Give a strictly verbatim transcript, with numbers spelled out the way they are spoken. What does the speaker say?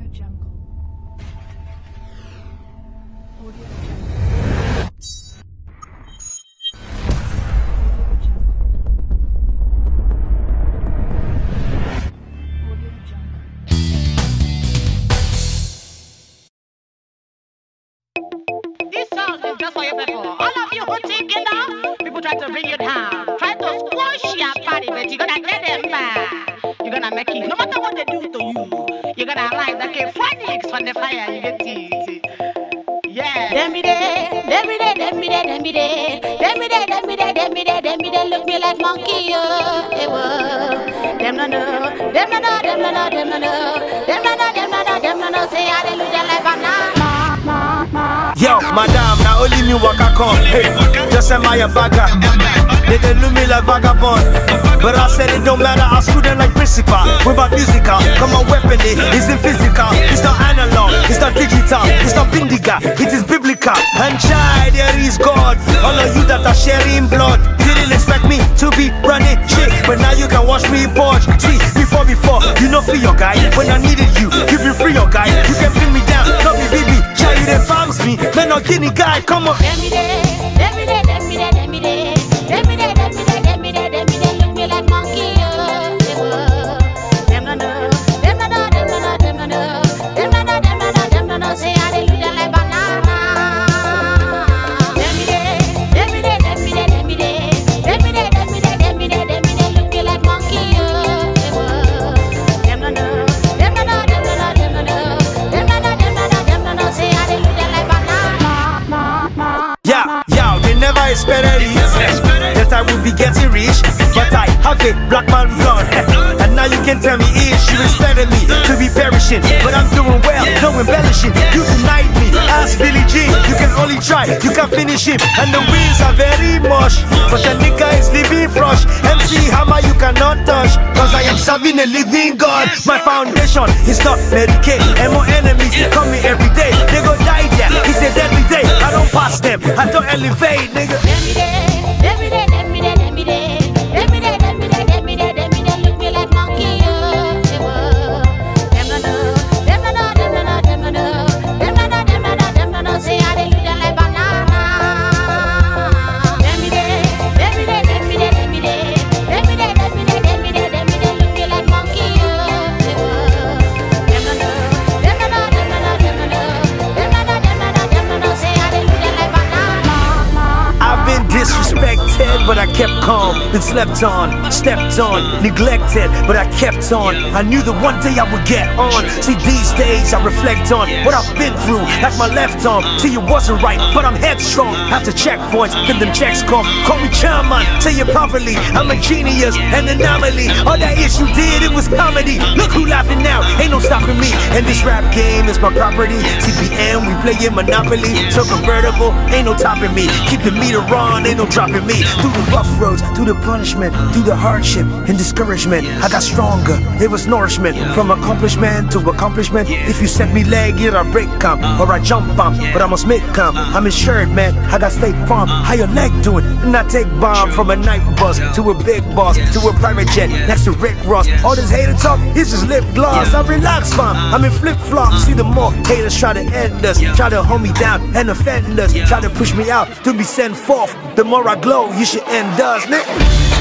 Jungle. Audio Jungle. Audio Jungle. This song is just for you people. All of you who think you know, people try to bring you down, try to squash your party, but you're gonna get them back. You're gonna make it. No matter what they do to you, you're gonna rise like a phoenix from the fire. You get it. Yeah. Dem be there, dem be there, dem be there, dem be there, dem be there, dem be there, dem be there, dem be there. Look me like monkey, yo. They were. Dem no know, dem no know, dem no know, dem no know, dem no know, dem no know, dem no know. Say hallelujah like banana. Yo, madam, now only me waka come. Hey, just am I a bagger? They dey look me like vagabond, but I said it don't matter. I screw them like principal. We're about musical, come on, weapon it isn't physical. It's not analog, it's not digital, it's not bindiga, it is biblical. And child, there is God. All of you that are sharing blood didn't expect me to be running shit, but now you can watch me purge. See, before before, you know free your guy. When I needed you, you been free your guy. You can bring me down, not me baby. Child, you done farms me, man, no guinea guy. Come on. Dem be there, dem be there, dem be there, dem be there, dem be there, dem be there, dem be there, dem be there. Look me like monkey, yo. They were. Dem no know, dem no know, dem no know, dem no know, dem no know, dem no know, dem no know. Say hallelujah like banana. Dem be there, dem be there, dem be there, dem be there, dem be there, dem be there, dem be there, dem be there. Look me like monkey, yo. They were. Dem no know, dem no know, dem no know, dem no know, dem no know, dem no know, dem no know. Say hallelujah like banana. Yeah, yeah, they never expected it that I would be getting rich, but I have a black man blood, and now you can tell me ish. You expected me to be perishing, but I'm doing well, no embellishing. You denied me, ask Billie Jean. You can only try, you can finish him, and the wheels are very mush, but the nigga is living fresh. M C Hammer you cannot touch, cause I am serving a living God. My foundation is not Medicaid, and more enemies coming every day. They go die there, it's a deadly day. I don't pass them, I don't elevate, nigga. Dem be there, dem be there, dem be there, dem be there, dem be there, dem be there, dem be there, dem be there. Look me like monkey, yo. They were. Dem no know, dem no know, dem no know, dem no know, dem no know, dem no know, dem no know. Say hallelujah like banana. Dem be there, dem be there, dem be there, dem be there, dem be there, dem be there, dem be there, dem be there. Look me like monkey, yo. They were. Dem no know, dem no know, dem no know, dem no know, dem no know, dem no know, dem no know. Say hallelujah like banana. I've been disrespected, but I kept calm. Been slept on, stepped on, neglected, but I kept on. I knew that one day I would get on. See, these days I reflect on what I've been through, like my left arm. See, it wasn't right, but I'm headstrong. After checkpoints, then them checks come. Call me chairman, say it properly. I'm a genius, an anomaly. All that ish you did, it was comedy. Look who laughing now, ain't no stopping me. And this rap game is my property. C P M, we playing Monopoly. So convertible, ain't no topping me. Keep the meter on, ain't no dropping me. Through the rough roads, through the punishment, through the hardship and discouragement, I got stronger. It was nourishment, from accomplishment to accomplishment. If you set me leg, either I break camp or I jump bomb, but I must make camp. I'm insured, man. I got State Farm. How your leg doing? And I take bomb from a night bus to a big boss to a private jet next to Rick Ross. All this hater talk is just lip gloss. I relax, fam. I'm in flip flops. See the more haters try to end us, try to hold me down and offend us, try to push me out to be sent forth. The more I glow, you should end us, nigga.